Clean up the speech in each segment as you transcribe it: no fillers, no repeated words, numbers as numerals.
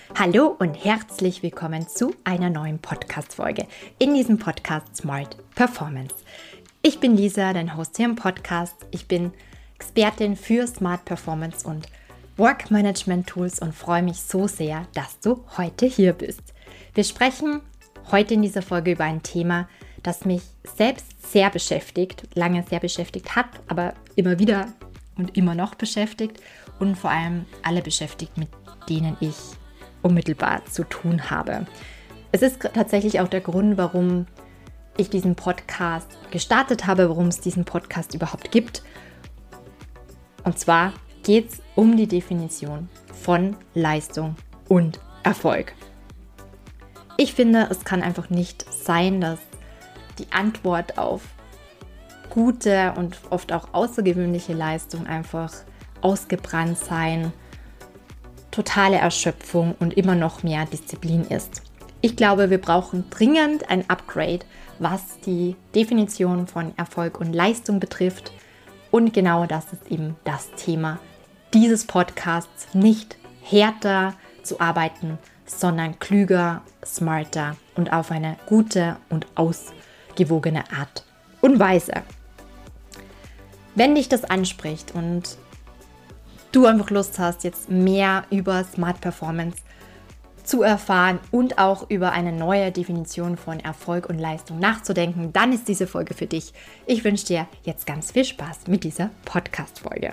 Hallo und herzlich willkommen zu einer neuen Podcast-Folge in diesem Podcast Smart Performance. Ich bin Lisa, dein Host hier im Podcast. Ich bin Expertin für Smart Performance und Work Management Tools und freue mich so sehr, dass du heute hier bist. Wir sprechen heute in dieser Folge über ein Thema, das mich selbst sehr beschäftigt, lange sehr beschäftigt hat, aber immer wieder und immer noch beschäftigt und vor allem alle beschäftigt, mit denen ich unmittelbar zu tun habe. Es ist tatsächlich auch der Grund, warum ich diesen Podcast gestartet habe, warum es diesen Podcast überhaupt gibt. Und zwar geht es um die Definition von Leistung und Erfolg. Ich finde, es kann einfach nicht sein, dass die Antwort auf gute und oft auch außergewöhnliche Leistung einfach ausgebrannt sein, totale Erschöpfung und immer noch mehr Disziplin ist. Ich glaube, wir brauchen dringend ein Upgrade, was die Definition von Erfolg und Leistung betrifft. Und genau das ist eben das Thema dieses Podcasts, nicht härter zu arbeiten, sondern klüger, smarter und auf eine gute und ausgewogene Art und Weise. Wenn dich das anspricht und du einfach Lust hast, jetzt mehr über Smart Performance zu erfahren und auch über eine neue Definition von Erfolg und Leistung nachzudenken, dann ist diese Folge für dich. Ich wünsche dir jetzt ganz viel Spaß mit dieser Podcast-Folge.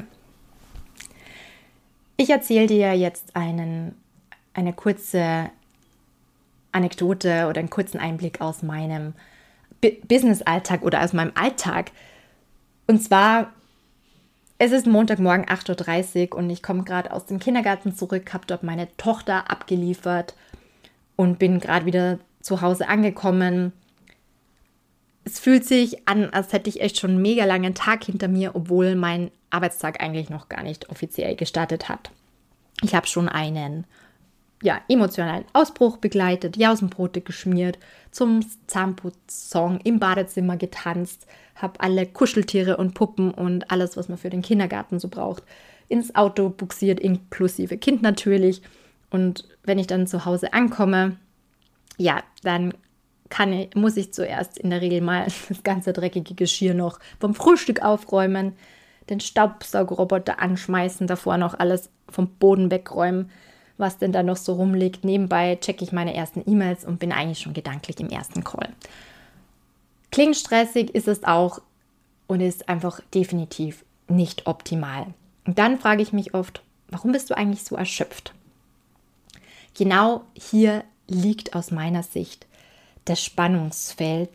Ich erzähle dir jetzt eine kurze Anekdote oder einen kurzen Einblick aus meinem Business-Alltag oder aus meinem Alltag. Und zwar, es ist Montagmorgen 8:30 Uhr und ich komme gerade aus dem Kindergarten zurück, habe dort meine Tochter abgeliefert und bin gerade wieder zu Hause angekommen. Es fühlt sich an, als hätte ich echt schon einen mega langen Tag hinter mir, obwohl mein Arbeitstag eigentlich noch gar nicht offiziell gestartet hat. Ich habe schon einen emotionalen Ausbruch begleitet, Jausenbrote geschmiert, zum Zahnputzsong im Badezimmer getanzt, habe alle Kuscheltiere und Puppen und alles, was man für den Kindergarten so braucht, ins Auto buxiert, inklusive Kind natürlich. Und wenn ich dann zu Hause ankomme, dann muss ich zuerst in der Regel mal das ganze dreckige Geschirr noch vom Frühstück aufräumen, den Staubsaugerroboter anschmeißen, davor noch alles vom Boden wegräumen, was denn da noch so rumliegt. Nebenbei checke ich meine ersten E-Mails und bin eigentlich schon gedanklich im ersten Call. Klingt stressig, ist es auch und ist einfach definitiv nicht optimal. Und dann frage ich mich oft, warum bist du eigentlich so erschöpft? Genau hier liegt aus meiner Sicht das Spannungsfeld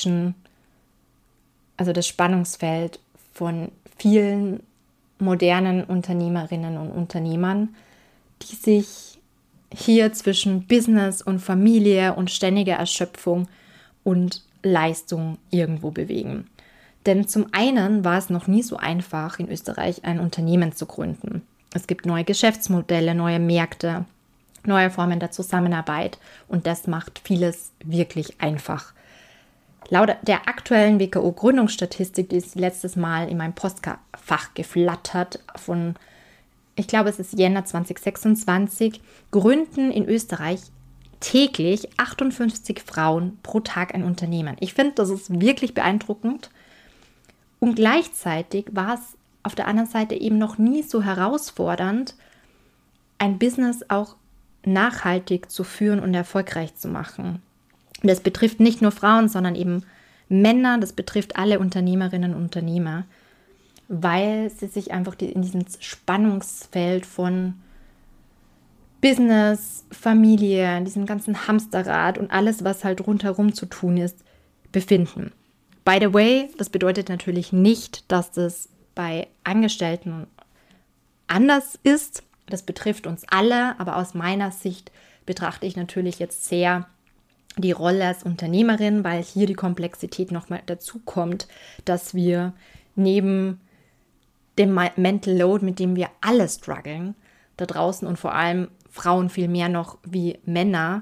von vielen modernen Unternehmerinnen und Unternehmern, die sich hier zwischen Business und Familie und ständiger Erschöpfung und Leistung irgendwo bewegen. Denn zum einen war es noch nie so einfach, in Österreich ein Unternehmen zu gründen. Es gibt neue Geschäftsmodelle, neue Märkte, neue Formen der Zusammenarbeit und das macht vieles wirklich einfach. Laut der aktuellen WKO-Gründungsstatistik, die ist letztes Mal in meinem Postfach geflattert von, ich glaube, es ist Jänner 2026, gründen in Österreich täglich 58 Frauen pro Tag ein Unternehmen. Ich finde, das ist wirklich beeindruckend. Und gleichzeitig war es auf der anderen Seite eben noch nie so herausfordernd, ein Business auch nachhaltig zu führen und erfolgreich zu machen. Das betrifft nicht nur Frauen, sondern eben Männer, das betrifft alle Unternehmerinnen und Unternehmer, weil sie sich einfach in diesem Spannungsfeld von Business, Familie, diesem ganzen Hamsterrad und alles, was halt rundherum zu tun ist, befinden. By the way, das bedeutet natürlich nicht, dass das bei Angestellten anders ist. Das betrifft uns alle, aber aus meiner Sicht betrachte ich natürlich jetzt sehr die Rolle als Unternehmerin, weil hier die Komplexität nochmal dazu kommt, dass wir neben dem Mental Load, mit dem wir alle strugglen, da draußen und vor allem Frauen viel mehr noch wie Männer,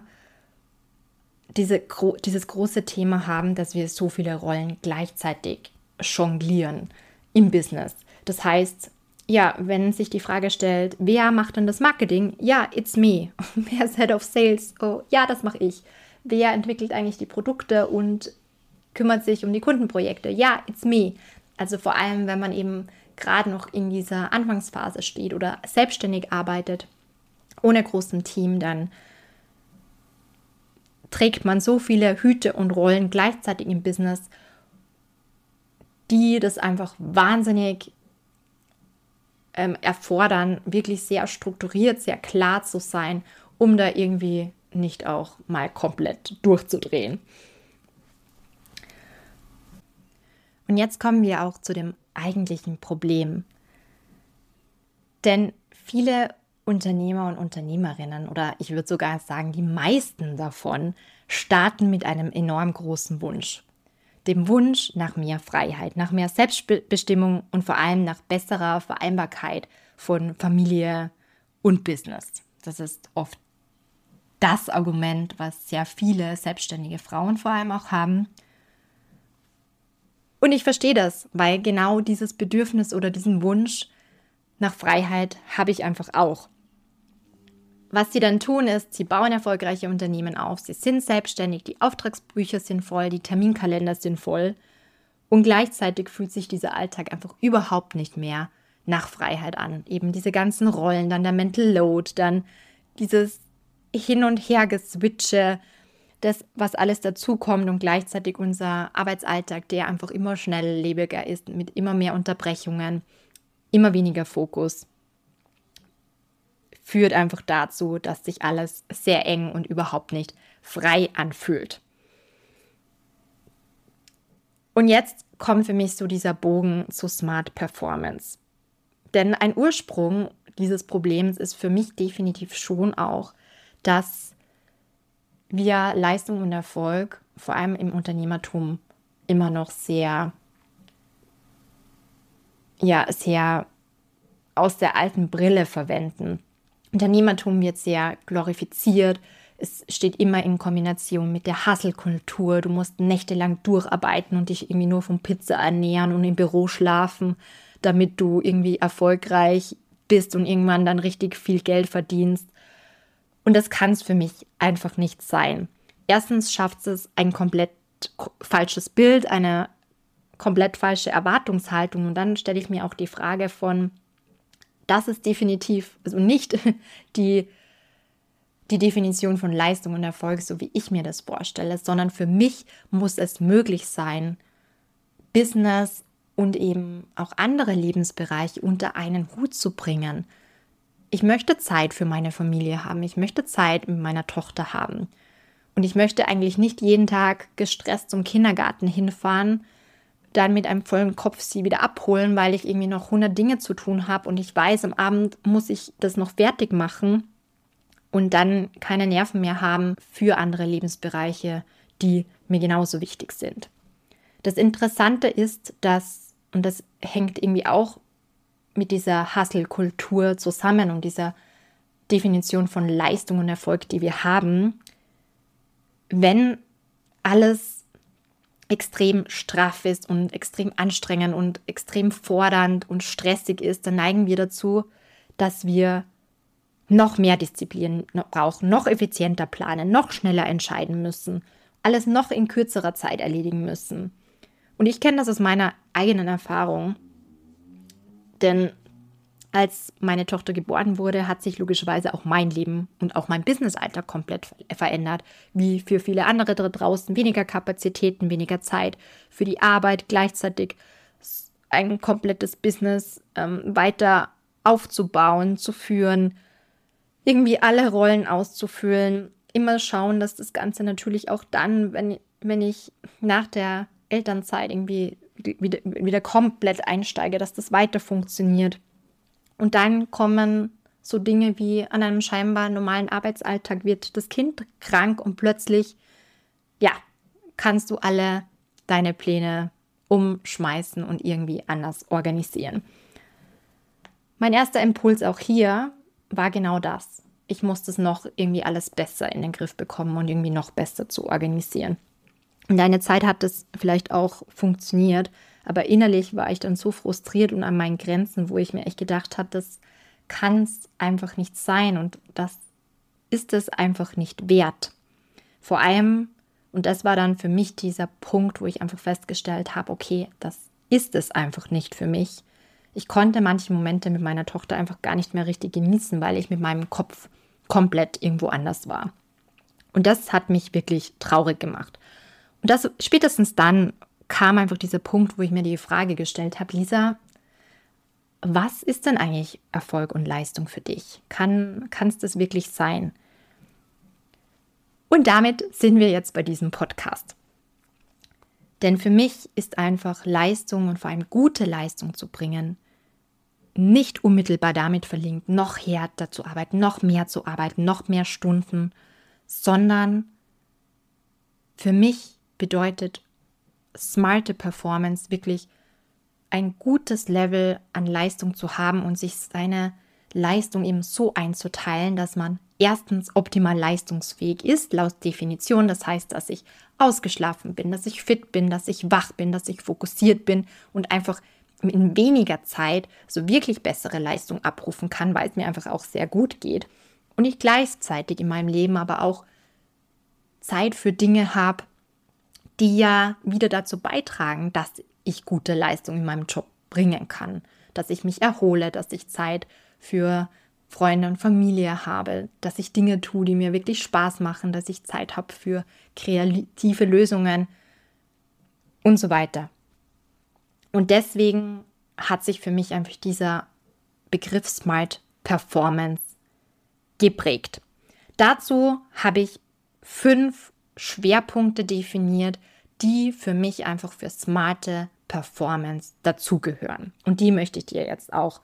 dieses große Thema haben, dass wir so viele Rollen gleichzeitig jonglieren im Business. Das heißt, ja, wenn sich die Frage stellt, wer macht denn das Marketing? Ja, it's me. Wer ist Head of Sales? Oh, ja, das mache ich. Wer entwickelt eigentlich die Produkte und kümmert sich um die Kundenprojekte? Ja, it's me. Also vor allem, wenn man eben gerade noch in dieser Anfangsphase steht oder selbstständig arbeitet, ohne großem Team, dann trägt man so viele Hüte und Rollen gleichzeitig im Business, die das einfach wahnsinnig erfordern, wirklich sehr strukturiert, sehr klar zu sein, um da irgendwie nicht auch mal komplett durchzudrehen. Und jetzt kommen wir auch zu dem eigentlichen Problem. Denn viele Unternehmer und Unternehmerinnen, oder ich würde sogar sagen, die meisten davon, starten mit einem enorm großen Wunsch. Dem Wunsch nach mehr Freiheit, nach mehr Selbstbestimmung und vor allem nach besserer Vereinbarkeit von Familie und Business. Das ist oft das Argument, was sehr viele selbstständige Frauen vor allem auch haben. Und ich verstehe das, weil genau dieses Bedürfnis oder diesen Wunsch nach Freiheit habe ich einfach auch. Was sie dann tun ist, sie bauen erfolgreiche Unternehmen auf, sie sind selbstständig, die Auftragsbücher sind voll, die Terminkalender sind voll und gleichzeitig fühlt sich dieser Alltag einfach überhaupt nicht mehr nach Freiheit an. Eben diese ganzen Rollen, dann der Mental Load, dann dieses Hin- und Her-Geswitche, das, was alles dazukommt und gleichzeitig unser Arbeitsalltag, der einfach immer schnelllebiger ist, mit immer mehr Unterbrechungen, immer weniger Fokus, führt einfach dazu, dass sich alles sehr eng und überhaupt nicht frei anfühlt. Und jetzt kommt für mich so dieser Bogen zu Smart Performance. Denn ein Ursprung dieses Problems ist für mich definitiv schon auch, dass wir Leistung und Erfolg, vor allem im Unternehmertum, immer noch sehr aus der alten Brille verwenden. Unternehmertum wird sehr glorifiziert. Es steht immer in Kombination mit der Hustle-Kultur. Du musst nächtelang durcharbeiten und dich irgendwie nur von Pizza ernähren und im Büro schlafen, damit du irgendwie erfolgreich bist und irgendwann dann richtig viel Geld verdienst. Und das kann es für mich einfach nicht sein. Erstens schafft es ein komplett falsches Bild, eine komplett falsche Erwartungshaltung. Und dann stelle ich mir auch die Frage von, das ist definitiv, also nicht die Definition von Leistung und Erfolg, so wie ich mir das vorstelle, sondern für mich muss es möglich sein, Business und eben auch andere Lebensbereiche unter einen Hut zu bringen. Ich möchte Zeit für meine Familie haben, ich möchte Zeit mit meiner Tochter haben und ich möchte eigentlich nicht jeden Tag gestresst zum Kindergarten hinfahren, dann mit einem vollen Kopf sie wieder abholen, weil ich irgendwie noch 100 Dinge zu tun habe und ich weiß, am Abend muss ich das noch fertig machen und dann keine Nerven mehr haben für andere Lebensbereiche, die mir genauso wichtig sind. Das Interessante ist, dass, und das hängt irgendwie auch mit dieser Hustle-Kultur zusammen und dieser Definition von Leistung und Erfolg, die wir haben, wenn alles extrem straff ist und extrem anstrengend und extrem fordernd und stressig ist, dann neigen wir dazu, dass wir noch mehr Disziplin brauchen, noch effizienter planen, noch schneller entscheiden müssen, alles noch in kürzerer Zeit erledigen müssen. Und ich kenne das aus meiner eigenen Erfahrung, denn als meine Tochter geboren wurde, hat sich logischerweise auch mein Leben und auch mein Business-Alltag komplett verändert. Wie für viele andere da draußen, weniger Kapazitäten, weniger Zeit für die Arbeit, gleichzeitig ein komplettes Business weiter aufzubauen, zu führen, irgendwie alle Rollen auszufüllen. Immer schauen, dass das Ganze natürlich auch dann, wenn ich nach der Elternzeit irgendwie wieder komplett einsteige, dass das weiter funktioniert. Und dann kommen so Dinge wie an einem scheinbar normalen Arbeitsalltag wird das Kind krank und plötzlich, ja, kannst du alle deine Pläne umschmeißen und irgendwie anders organisieren. Mein erster Impuls auch hier war genau das. Ich muss das noch irgendwie alles besser in den Griff bekommen und irgendwie noch besser zu organisieren. Und eine Zeit hat das vielleicht auch funktioniert, Aber innerlich war ich dann so frustriert und an meinen Grenzen, wo ich mir echt gedacht habe, das kann es einfach nicht sein und das ist es einfach nicht wert. Vor allem, und das war dann für mich dieser Punkt, wo ich einfach festgestellt habe, okay, das ist es einfach nicht für mich. Ich konnte manche Momente mit meiner Tochter einfach gar nicht mehr richtig genießen, weil ich mit meinem Kopf komplett irgendwo anders war. Und das hat mich wirklich traurig gemacht. Und das spätestens dann kam einfach dieser Punkt, wo ich mir die Frage gestellt habe, Lisa, was ist denn eigentlich Erfolg und Leistung für dich? Kann es das wirklich sein? Und damit sind wir jetzt bei diesem Podcast. Denn für mich ist einfach Leistung und vor allem gute Leistung zu bringen, nicht unmittelbar damit verlinkt, noch härter zu arbeiten, noch mehr zu arbeiten, noch mehr Stunden, sondern für mich bedeutet smarte Performance wirklich ein gutes Level an Leistung zu haben und sich seine Leistung eben so einzuteilen, dass man erstens optimal leistungsfähig ist, laut Definition. Das heißt, dass ich ausgeschlafen bin, dass ich fit bin, dass ich wach bin, dass ich fokussiert bin und einfach in weniger Zeit so wirklich bessere Leistung abrufen kann, weil es mir einfach auch sehr gut geht. Und ich gleichzeitig in meinem Leben aber auch Zeit für Dinge habe, die ja wieder dazu beitragen, dass ich gute Leistung in meinem Job bringen kann, dass ich mich erhole, dass ich Zeit für Freunde und Familie habe, dass ich Dinge tue, die mir wirklich Spaß machen, dass ich Zeit habe für kreative Lösungen und so weiter. Und deswegen hat sich für mich einfach dieser Begriff Smart Performance geprägt. Dazu habe ich 5 Schwerpunkte definiert, die für mich einfach für smarte Performance dazugehören. Und die möchte ich dir jetzt auch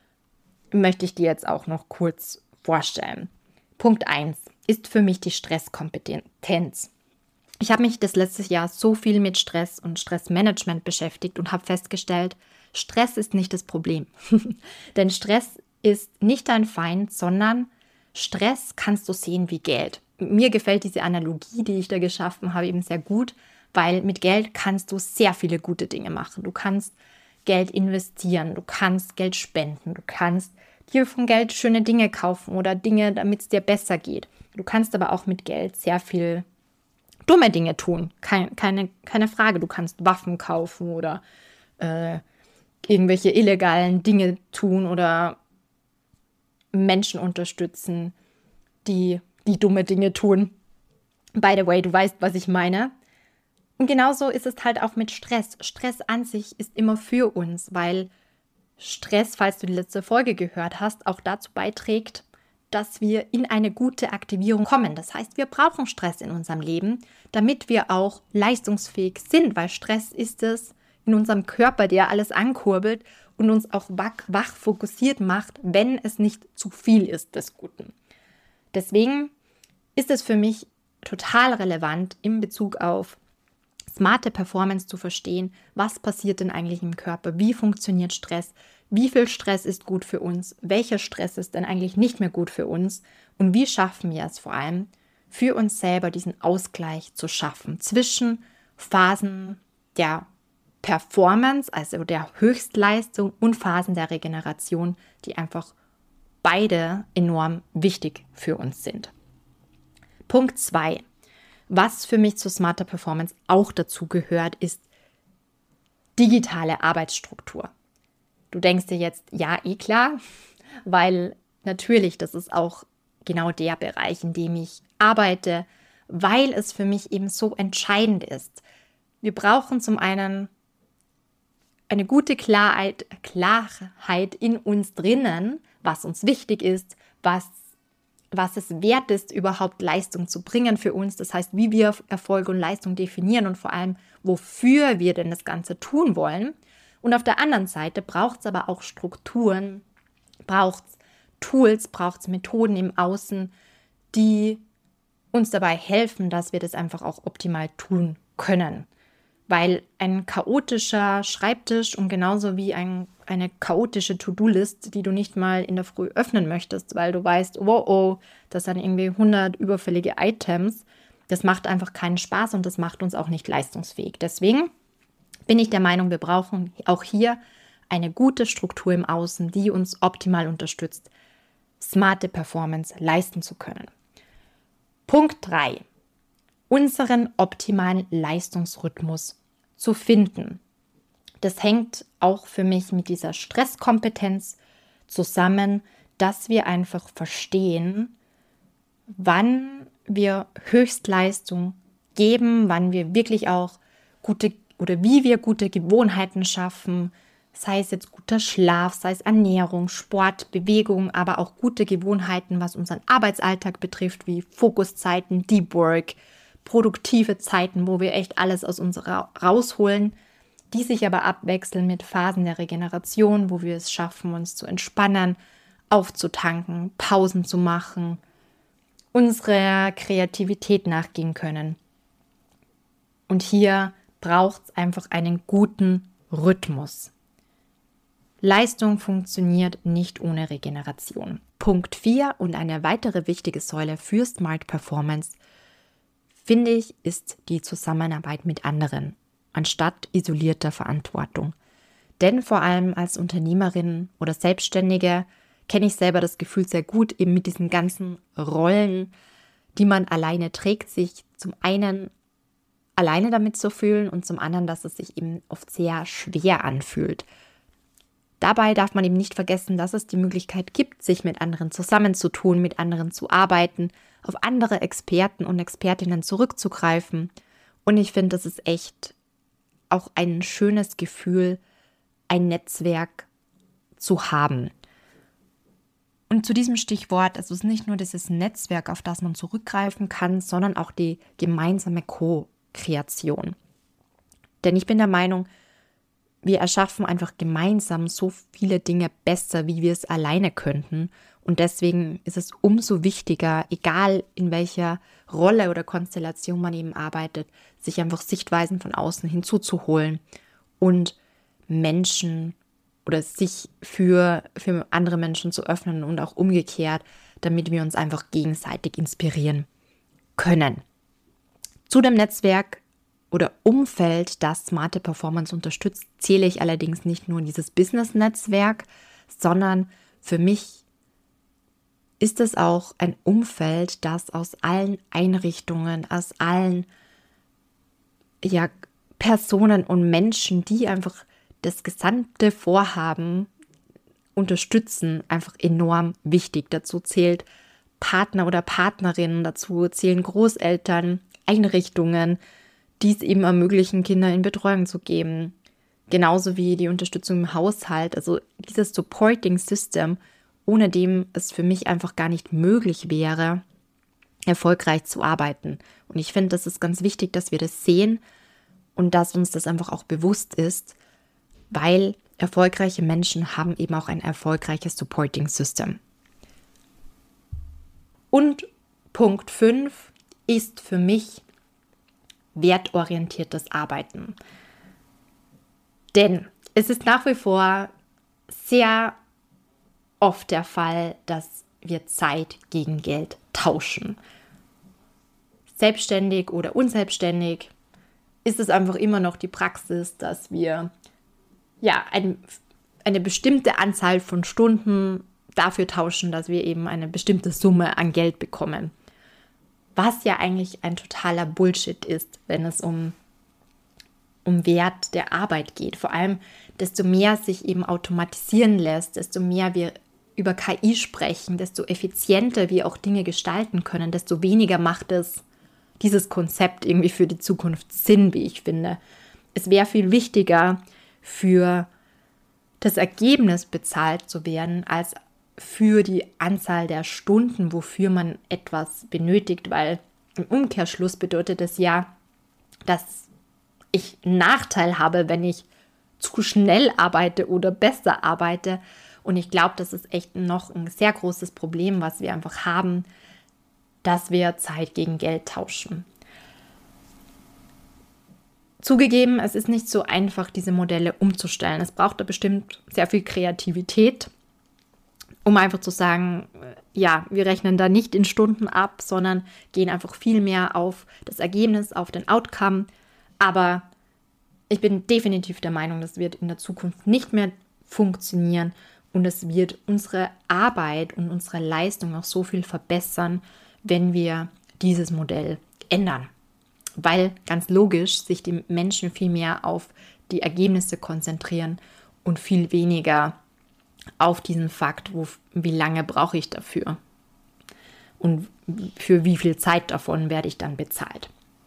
noch kurz vorstellen. Punkt 1 ist für mich die Stresskompetenz. Ich habe mich das letzte Jahr so viel mit Stress und Stressmanagement beschäftigt und habe festgestellt, Stress ist nicht das Problem. Denn Stress ist nicht dein Feind, sondern Stress kannst du sehen wie Geld. Mir gefällt diese Analogie, die ich da geschaffen habe, eben sehr gut, weil mit Geld kannst du sehr viele gute Dinge machen. Du kannst Geld investieren, du kannst Geld spenden, du kannst dir von Geld schöne Dinge kaufen oder Dinge, damit es dir besser geht. Du kannst aber auch mit Geld sehr viel dumme Dinge tun. Keine Frage. Du kannst Waffen kaufen oder irgendwelche illegalen Dinge tun oder Menschen unterstützen, die dumme Dinge tun. By the way, du weißt, was ich meine. Und genauso ist es halt auch mit Stress. Stress an sich ist immer für uns, weil Stress, falls du die letzte Folge gehört hast, auch dazu beiträgt, dass wir in eine gute Aktivierung kommen. Das heißt, wir brauchen Stress in unserem Leben, damit wir auch leistungsfähig sind, weil Stress ist es in unserem Körper, der alles ankurbelt und uns auch wach fokussiert macht, wenn es nicht zu viel ist des Guten. Deswegen ist es für mich total relevant in Bezug auf smarte Performance zu verstehen, was passiert denn eigentlich im Körper, wie funktioniert Stress, wie viel Stress ist gut für uns, welcher Stress ist denn eigentlich nicht mehr gut für uns und wie schaffen wir es vor allem für uns selber, diesen Ausgleich zu schaffen zwischen Phasen der Performance, also der Höchstleistung und Phasen der Regeneration, die einfach beide enorm wichtig für uns sind. Punkt 2. Was für mich zu smarter Performance auch dazu gehört, ist digitale Arbeitsstruktur. Du denkst dir jetzt, ja, klar, weil natürlich, das ist auch genau der Bereich, in dem ich arbeite, weil es für mich eben so entscheidend ist. Wir brauchen zum einen eine gute Klarheit in uns drinnen, was uns wichtig ist, was es wert ist, überhaupt Leistung zu bringen für uns. Das heißt, wie wir Erfolg und Leistung definieren und vor allem, wofür wir denn das Ganze tun wollen. Und auf der anderen Seite braucht es aber auch Strukturen, braucht es Tools, braucht es Methoden im Außen, die uns dabei helfen, dass wir das einfach auch optimal tun können. Weil ein chaotischer Schreibtisch und genauso wie eine chaotische To-Do-List, die du nicht mal in der Früh öffnen möchtest, weil du weißt, oh, das sind irgendwie 100 überfällige Items, das macht einfach keinen Spaß und das macht uns auch nicht leistungsfähig. Deswegen bin ich der Meinung, wir brauchen auch hier eine gute Struktur im Außen, die uns optimal unterstützt, smarte Performance leisten zu können. Punkt 3. Unseren optimalen Leistungsrhythmus zu finden. Das hängt auch für mich mit dieser Stresskompetenz zusammen, dass wir einfach verstehen, wann wir Höchstleistung geben, wann wir wirklich auch gute oder wie wir gute Gewohnheiten schaffen, sei es jetzt guter Schlaf, sei es Ernährung, Sport, Bewegung, aber auch gute Gewohnheiten, was unseren Arbeitsalltag betrifft, wie Fokuszeiten, Deep Work, produktive Zeiten, wo wir echt alles aus uns rausholen, die sich aber abwechseln mit Phasen der Regeneration, wo wir es schaffen, uns zu entspannen, aufzutanken, Pausen zu machen, unserer Kreativität nachgehen können. Und hier braucht es einfach einen guten Rhythmus. Leistung funktioniert nicht ohne Regeneration. Punkt 4 und eine weitere wichtige Säule für Smart Performance, finde ich, ist die Zusammenarbeit mit anderen, anstatt isolierter Verantwortung. Denn vor allem als Unternehmerin oder Selbstständige kenne ich selber das Gefühl sehr gut, eben mit diesen ganzen Rollen, die man alleine trägt, sich zum einen alleine damit zu fühlen und zum anderen, dass es sich eben oft sehr schwer anfühlt. Dabei darf man eben nicht vergessen, dass es die Möglichkeit gibt, sich mit anderen zusammenzutun, mit anderen zu arbeiten, auf andere Experten und Expertinnen zurückzugreifen. Und ich finde, das ist echt auch ein schönes Gefühl, ein Netzwerk zu haben. Und zu diesem Stichwort, also es ist nicht nur dieses Netzwerk, auf das man zurückgreifen kann, sondern auch die gemeinsame Co-Kreation. Denn ich bin der Meinung, wir erschaffen einfach gemeinsam so viele Dinge besser, wie wir es alleine könnten. Und deswegen ist es umso wichtiger, egal in welcher Rolle oder Konstellation man eben arbeitet, sich einfach Sichtweisen von außen hinzuzuholen und Menschen oder sich für andere Menschen zu öffnen und auch umgekehrt, damit wir uns einfach gegenseitig inspirieren können. Zu dem Netzwerk oder Umfeld, das smarte Performance unterstützt, zähle ich allerdings nicht nur in dieses Business-Netzwerk, sondern für mich ist es auch ein Umfeld, das aus allen Einrichtungen, aus allen Personen und Menschen, die einfach das gesamte Vorhaben unterstützen, einfach enorm wichtig. Dazu zählt Partner oder Partnerinnen, dazu zählen Großeltern, Einrichtungen, die es eben ermöglichen, Kinder in Betreuung zu geben. Genauso wie die Unterstützung im Haushalt, also dieses Supporting System, ohne dem es für mich einfach gar nicht möglich wäre, erfolgreich zu arbeiten. Und ich finde, das ist ganz wichtig, dass wir das sehen und dass uns das einfach auch bewusst ist, weil erfolgreiche Menschen haben eben auch ein erfolgreiches Supporting System. Und Punkt 5 ist für mich wertorientiertes Arbeiten. Denn es ist nach wie vor sehr oft der Fall, dass wir Zeit gegen Geld tauschen. Selbstständig oder unselbstständig ist es einfach immer noch die Praxis, dass wir eine bestimmte Anzahl von Stunden dafür tauschen, dass wir eben eine bestimmte Summe an Geld bekommen. Was ja eigentlich ein totaler Bullshit ist, wenn es um Wert der Arbeit geht. Vor allem, desto mehr sich eben automatisieren lässt, desto mehr wir über KI sprechen, desto effizienter wir auch Dinge gestalten können, desto weniger macht es dieses Konzept irgendwie für die Zukunft Sinn, wie ich finde. Es wäre viel wichtiger, für das Ergebnis bezahlt zu werden, als für die Anzahl der Stunden, wofür man etwas benötigt, weil im Umkehrschluss bedeutet es ja, dass ich einen Nachteil habe, wenn ich zu schnell arbeite oder besser arbeite. Und ich glaube, das ist echt noch ein sehr großes Problem, was wir einfach haben, dass wir Zeit gegen Geld tauschen. Zugegeben, es ist nicht so einfach, diese Modelle umzustellen. Es braucht da bestimmt sehr viel Kreativität, um einfach zu sagen, ja, wir rechnen da nicht in Stunden ab, sondern gehen einfach viel mehr auf das Ergebnis, auf den Outcome. Aber Ich bin definitiv der Meinung, das wird in der Zukunft nicht mehr funktionieren und es wird unsere Arbeit und unsere Leistung auch so viel verbessern, wenn wir dieses Modell ändern. Weil ganz logisch sich die Menschen viel mehr auf die Ergebnisse konzentrieren und viel weniger auf diesen Fakt, wie lange brauche ich dafür und für wie viel Zeit davon werde ich dann bezahlt.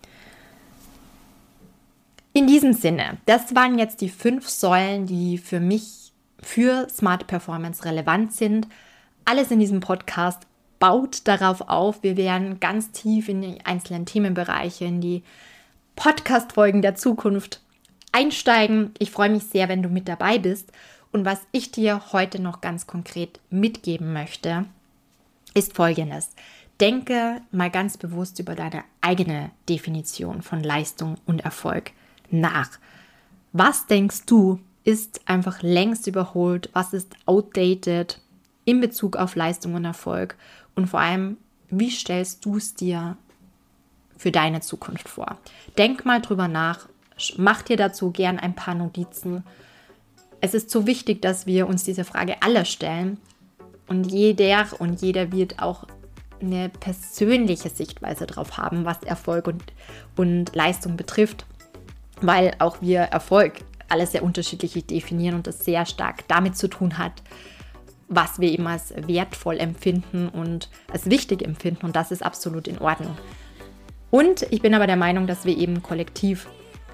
In diesem Sinne, das waren jetzt die 5 Säulen, die für mich für Smart Performance relevant sind. Alles in diesem Podcast baut darauf auf. Wir werden ganz tief in die einzelnen Themenbereiche, in die Podcast-Folgen der Zukunft einsteigen. Ich freue mich sehr, wenn du mit dabei bist. Und was ich dir heute noch ganz konkret mitgeben möchte, ist Folgendes. Denke mal ganz bewusst über deine eigene Definition von Leistung und Erfolg nach. Was denkst du, ist einfach längst überholt? Was ist outdated in Bezug auf Leistung und Erfolg? Und vor allem, wie stellst du es dir für deine Zukunft vor? Denk mal drüber nach. Mach dir dazu gern ein paar Notizen. Es ist so wichtig, dass wir uns diese Frage alle stellen. Und jeder und jeder wird auch eine persönliche Sichtweise drauf haben, was Erfolg und Leistung betrifft. Weil auch wir Erfolg alles sehr unterschiedlich definieren und das sehr stark damit zu tun hat, was wir eben als wertvoll empfinden und als wichtig empfinden. Und das ist absolut in Ordnung. Und ich bin aber der Meinung, dass wir eben kollektiv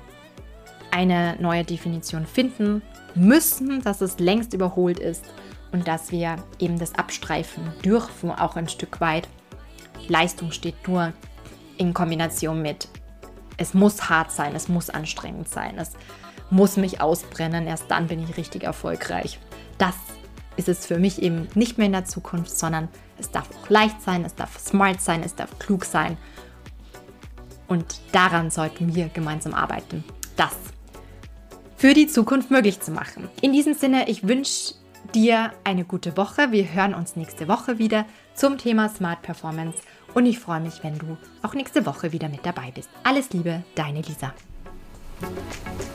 eine neue Definition finden müssen, dass es längst überholt ist und dass wir eben das abstreifen dürfen, auch ein Stück weit. Leistung steht nur in Kombination mit, es muss hart sein, es muss anstrengend sein, es muss mich ausbrennen, erst dann bin ich richtig erfolgreich. Das ist es für mich eben nicht mehr in der Zukunft, sondern es darf auch leicht sein, es darf smart sein, es darf klug sein. Und daran sollten wir gemeinsam arbeiten, das für die Zukunft möglich zu machen. In diesem Sinne, ich wünsche dir eine gute Woche. Wir hören uns nächste Woche wieder zum Thema Smart Performance und ich freue mich, wenn du auch nächste Woche wieder mit dabei bist. Alles Liebe, deine Lisa.